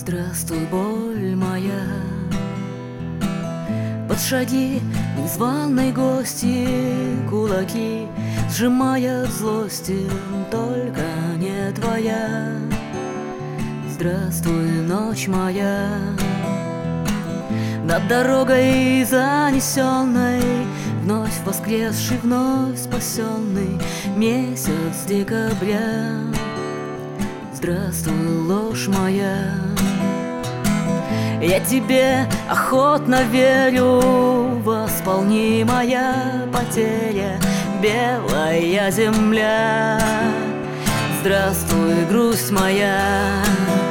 Здравствуй, боль моя, под шаги незваной гости кулаки сжимая от злости, только не твоя. Здравствуй, ночь моя, над дорогой занесенной, вновь воскресший, вновь спасенный месяц декабря. Здравствуй, ложь моя, я тебе охотно верю, восполни моя потеря, белая земля. Здравствуй, грусть моя,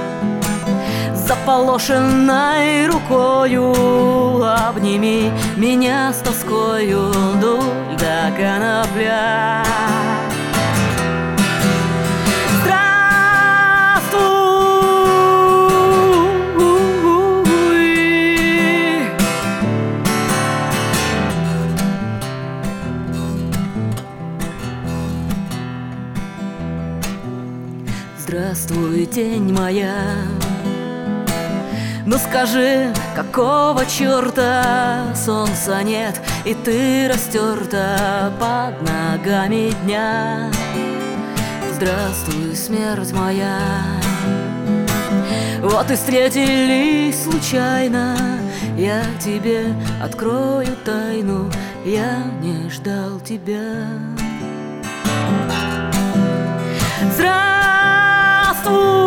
заполошенной рукою обними меня с тоскою, дуль да конопля. Здравствуй, тень моя, ну скажи, какого черта солнца нет, и ты растерта под ногами дня. Здравствуй, смерть моя, вот и встретились случайно, я тебе открою тайну, я не ждал тебя. Здравствуй,